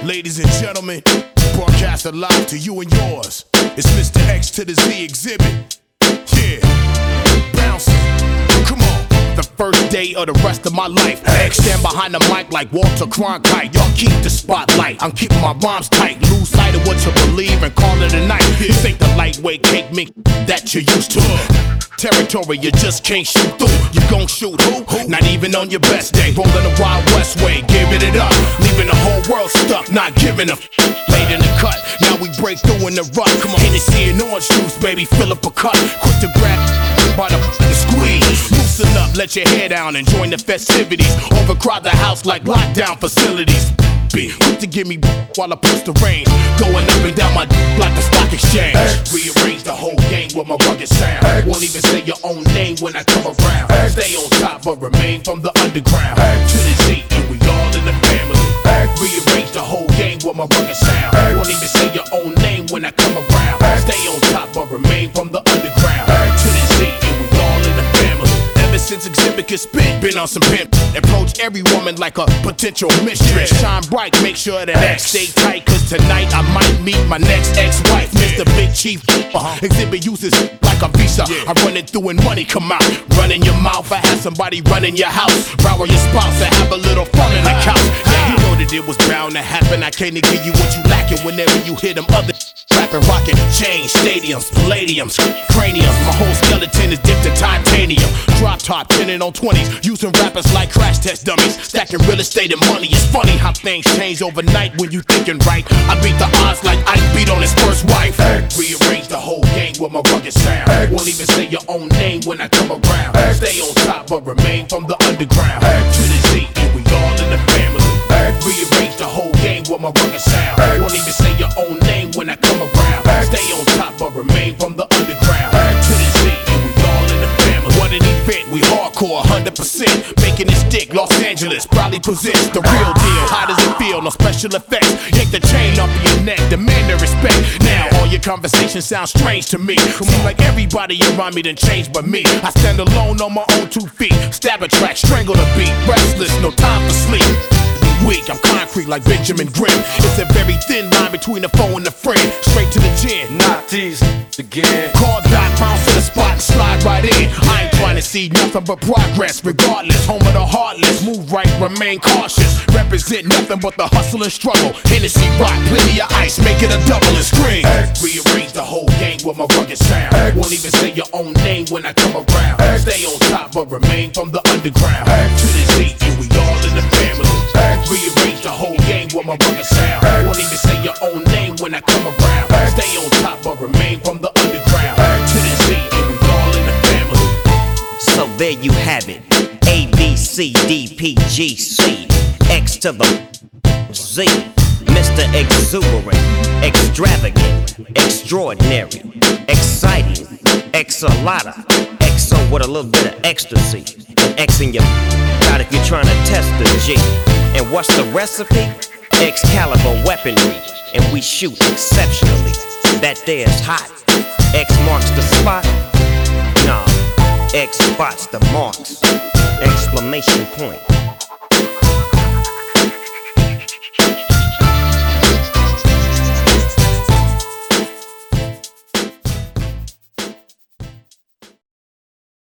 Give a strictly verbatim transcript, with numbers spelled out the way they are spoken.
Ladies and gentlemen, broadcasted live to you and yours. It's Mister X to the Z exhibit. Yeah, bouncing. Come on. The first day of the rest of my life. X stand behind the mic like Walter Cronkite. Y'all keep the spotlight. I'm keeping my rhymes tight. Lose sight of what you believe and call it a night. This ain't the lightweight cake mix that you used to. Territory you just can't shoot through. You gon' shoot who? Not even on your best day. Rolling the Wild West way, giving it up. Leaving the whole world stuck, not giving a f. Late in the cut, now we break through in the rut. Come on, Hennessy and orange juice, baby, fill up a cup. Quick to grab by the f***ing squeeze. Loosen up, let your hair down and join the festivities. Overcrowd the house like lockdown facilities. Be quick to give me while I push the rain. Going up and down my d like the stock exchange. X. Rearrange the whole game with my rugged sound. X. Won't even say your own name when I come around. X. Stay on top but remain from the underground. X. To the Z and we all in the family. X. Rearrange the whole game with my rugged sound. X. Won't even say your own name when I come around. X. Stay on top but remain from the underground. X. To the Z and we all in the family. Ever since exhibit can spit, been on some pimp. Approach every woman like a potential mistress. Shine bright, make sure that X stay tight. Cause tonight I might meet my next ex-wife, Mister Big Chief. Uh-huh. Exhibit uses like a visa. I run it through and money come out. Run in your mouth, I have somebody run in your house. Row your spouse and have a little fun in the couch. Yeah, you know that it was bound to happen. I can't give you what you lacking whenever you hear them other rapping, rocking. Change stadiums, palladiums, craniums. My whole skeleton is dipped in titanium. Drop top, tinted on twenties, using rappers like crash test dummies. Stacking real estate and money. It's funny how things change overnight when you thinking right. I beat the odds like Ike beat on his first wife. X. Rearrange the whole game with my rugged sound. X. Won't even say your own name when I come around. X. Stay on top but remain from the underground. X. To the Z and we all in the family. X. Rearrange the whole game with my rugged sound. X. Won't even say your own name when I come around. X. Stay on top but remain from the underground. X. To the Z and we all in the family. What an event, we hardcore, one hundred percent. Making it stick, Los Angeles proudly presents the real deal. How does it feel? No special effects. Yank the chain off of your neck, demand the respect. Now all your conversations sound strange to me. Seems like everybody around me done changed but me. I stand alone on my own two feet. Stab a track, strangle the beat. Restless, no time for sleep. Weak, I'm concrete like Benjamin Grimm. It's a very thin line between the foe and the friend. Straight to the chin. Not these again. Call dot, bounce to the spot and slide right in. I ain't trying to see nothing but progress. Regardless, home of the heartless. Move right, remain cautious. Represent nothing but the hustle and struggle. Hennessy rock, plenty of ice, make it a double and scream. X. Rearrange the whole game with my rugged sound. X. Won't even say your own name when I come around. X. Stay on top but remain from the underground. X. To the Z and we all in the family. X. Rearrange the whole game with my rugged sound. X. Won't even say your own name when I come around. X. Stay on top but remain from the underground. X. To the Z and we all in the family. So there you have it. A, B, C, D, P, G, C. X to the Z. Mister Exuberant, extravagant, extraordinary, exciting, X-a-lotta, X O with a little bit of ecstasy. And X in your got if you're trying to test the G. And what's the recipe? Excalibur weaponry. And we shoot exceptionally. That there's hot. X marks the spot. Nah, X spots the marks. Exclamation point.